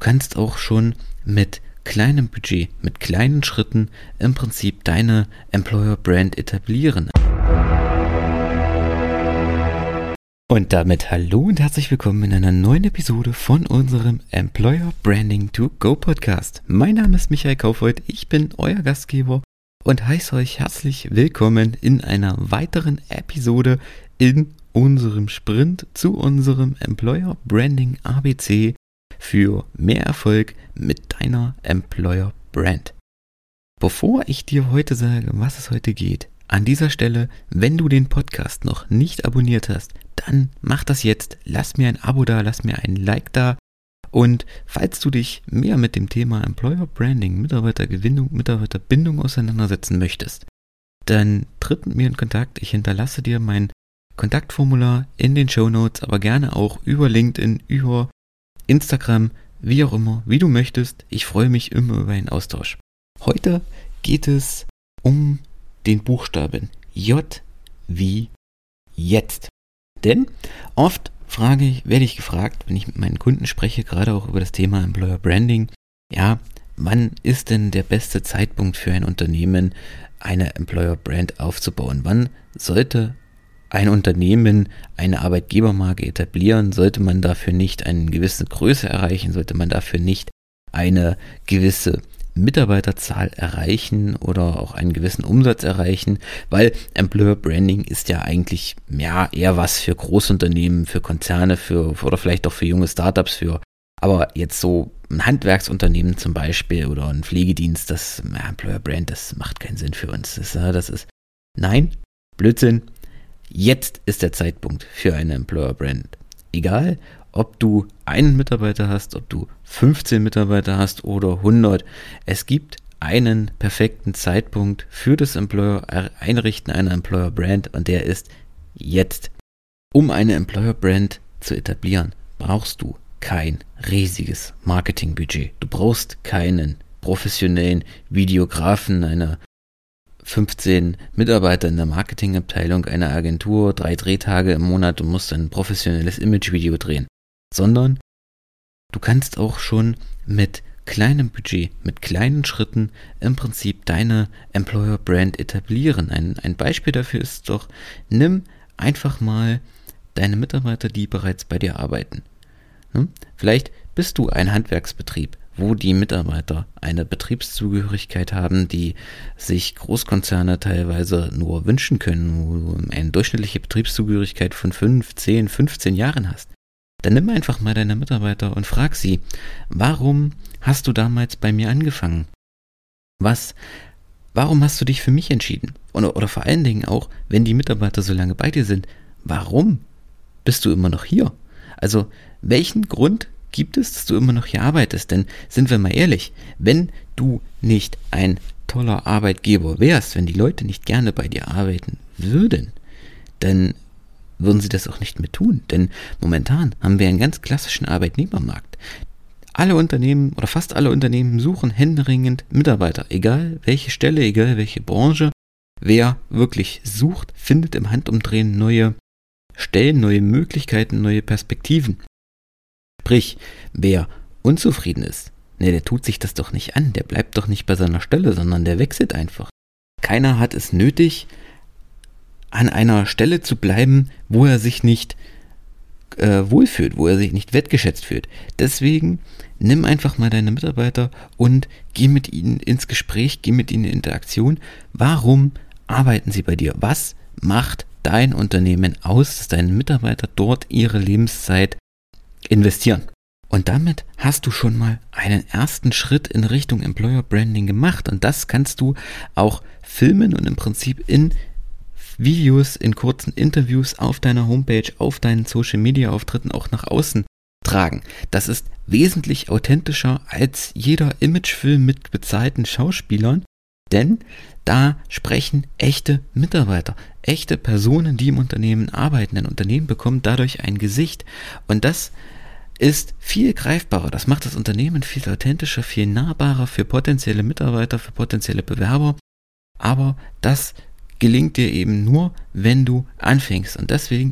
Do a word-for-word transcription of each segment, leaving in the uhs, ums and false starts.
kannst auch schon mit kleinem Budget, mit kleinen Schritten im Prinzip deine Employer Brand etablieren. Und damit hallo und herzlich willkommen in einer neuen Episode von unserem Employer Branding to Go Podcast. Mein Name ist Michael Kaufhold, ich bin euer Gastgeber und heiße euch herzlich willkommen in einer weiteren Episode in unserem Sprint zu unserem Employer Branding A B C für mehr Erfolg mit deiner Employer Brand. Bevor ich dir heute sage, was es heute geht, an dieser Stelle, wenn du den Podcast noch nicht abonniert hast, dann mach das jetzt, lass mir ein Abo da, lass mir ein Like da und falls du dich mehr mit dem Thema Employer Branding, Mitarbeitergewinnung, Mitarbeiterbindung auseinandersetzen möchtest, dann tritt mit mir in Kontakt. Ich hinterlasse dir mein Kontaktformular in den Shownotes, aber gerne auch über LinkedIn, über Instagram, wie auch immer, wie du möchtest. Ich freue mich immer über einen Austausch. Heute geht es um den Buchstaben J wie jetzt. Denn oft frage ich, werde ich gefragt, wenn ich mit meinen Kunden spreche, gerade auch über das Thema Employer Branding, ja, wann ist denn der beste Zeitpunkt für ein Unternehmen, eine Employer Brand aufzubauen? Wann sollte ein Unternehmen eine Arbeitgebermarke etablieren? Sollte man dafür nicht eine gewisse Größe erreichen? Sollte man dafür nicht eine gewisse Mitarbeiterzahl erreichen oder auch einen gewissen Umsatz erreichen? Weil Employer Branding ist ja eigentlich ja, eher was für Großunternehmen, für Konzerne, für oder vielleicht auch für junge Startups, für aber jetzt so ein Handwerksunternehmen zum Beispiel oder ein Pflegedienst, das ja, Employer Brand, das macht keinen Sinn für uns. Das, das ist, nein, Blödsinn. Jetzt ist der Zeitpunkt für eine Employer Brand. Egal, ob du einen Mitarbeiter hast, ob du fünfzehn Mitarbeiter hast oder hundert. Es gibt einen perfekten Zeitpunkt für das Employer Einrichten einer Employer Brand und der ist jetzt. Um eine Employer Brand zu etablieren, brauchst du kein riesiges Marketingbudget. Du brauchst keinen professionellen Videografen, einer fünfzehn Mitarbeiter in der Marketingabteilung einer Agentur, drei Drehtage im Monat und musst ein professionelles Imagevideo drehen. Sondern du kannst auch schon mit kleinem Budget, mit kleinen Schritten im Prinzip deine Employer Brand etablieren. Ein, ein Beispiel dafür ist doch, nimm einfach mal deine Mitarbeiter, die bereits bei dir arbeiten. Hm? Vielleicht bist du ein Handwerksbetrieb, wo die Mitarbeiter eine Betriebszugehörigkeit haben, die sich Großkonzerne teilweise nur wünschen können, wo du eine durchschnittliche Betriebszugehörigkeit von fünf, zehn, fünfzehn Jahren hast. Dann nimm einfach mal deine Mitarbeiter und frag sie, warum hast du damals bei mir angefangen? Was, warum hast du dich für mich entschieden? Oder, oder vor allen Dingen auch, wenn die Mitarbeiter so lange bei dir sind, warum bist du immer noch hier? Also, welchen Grund gibt es, dass du immer noch hier arbeitest? Denn sind wir mal ehrlich, wenn du nicht ein toller Arbeitgeber wärst, wenn die Leute nicht gerne bei dir arbeiten würden, dann würden sie das auch nicht mehr tun. Denn momentan haben wir einen ganz klassischen Arbeitnehmermarkt. Alle Unternehmen oder fast alle Unternehmen suchen händeringend Mitarbeiter, egal welche Stelle, egal welche Branche. Wer wirklich sucht, findet im Handumdrehen neue Stellen, neue Möglichkeiten, neue Perspektiven. Sprich, wer unzufrieden ist, ne, der tut sich das doch nicht an, der bleibt doch nicht bei seiner Stelle, sondern der wechselt einfach. Keiner hat es nötig, an einer Stelle zu bleiben, wo er sich nicht äh, wohlfühlt, wo er sich nicht wertgeschätzt fühlt. Deswegen nimm einfach mal deine Mitarbeiter und geh mit ihnen ins Gespräch, geh mit ihnen in Interaktion. Warum arbeiten sie bei dir? Was macht dein Unternehmen aus, dass deine Mitarbeiter dort ihre Lebenszeit investieren? Und damit hast du schon mal einen ersten Schritt in Richtung Employer Branding gemacht und das kannst du auch filmen und im Prinzip in Videos, in kurzen Interviews auf deiner Homepage, auf deinen Social Media Auftritten auch nach außen tragen. Das ist wesentlich authentischer als jeder Imagefilm mit bezahlten Schauspielern, denn da sprechen echte Mitarbeiter, echte Personen, die im Unternehmen arbeiten. Ein Unternehmen bekommt dadurch ein Gesicht und das ist viel greifbarer. Das macht das Unternehmen viel authentischer, viel nahbarer für potenzielle Mitarbeiter, für potenzielle Bewerber. Aber das gelingt dir eben nur, wenn du anfängst. Und deswegen ist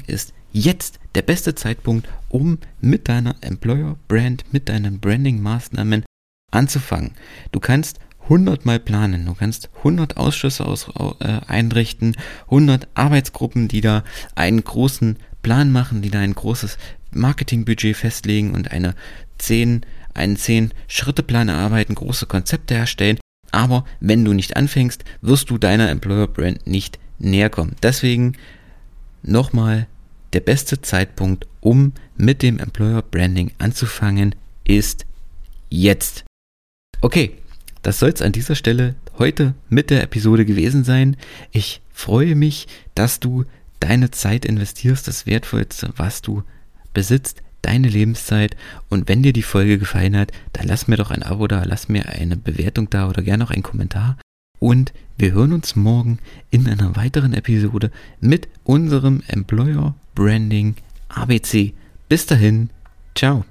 jetzt der beste Zeitpunkt, um mit deiner Employer Brand, mit deinen Branding-Maßnahmen anzufangen. Du kannst hundert Mal planen, du kannst hundert Ausschüsse aus, äh, einrichten, hundert Arbeitsgruppen, die da einen großen Plan machen, die da ein großes Marketingbudget festlegen und eine zehn, einen zehn-Schritte-Plan erarbeiten, große Konzepte erstellen. Aber wenn du nicht anfängst, wirst du deiner Employer Brand nicht näher kommen. Deswegen nochmal, der beste Zeitpunkt, um mit dem Employer Branding anzufangen, ist jetzt. Okay, das soll es an dieser Stelle heute mit der Episode gewesen sein. Ich freue mich, dass du deine Zeit investierst, das Wertvollste, was du besitzt, deine Lebenszeit. Und wenn dir die Folge gefallen hat, dann lass mir doch ein Abo da, lass mir eine Bewertung da oder gerne auch einen Kommentar. Und wir hören uns morgen in einer weiteren Episode mit unserem Employer Branding A B C. Bis dahin, ciao.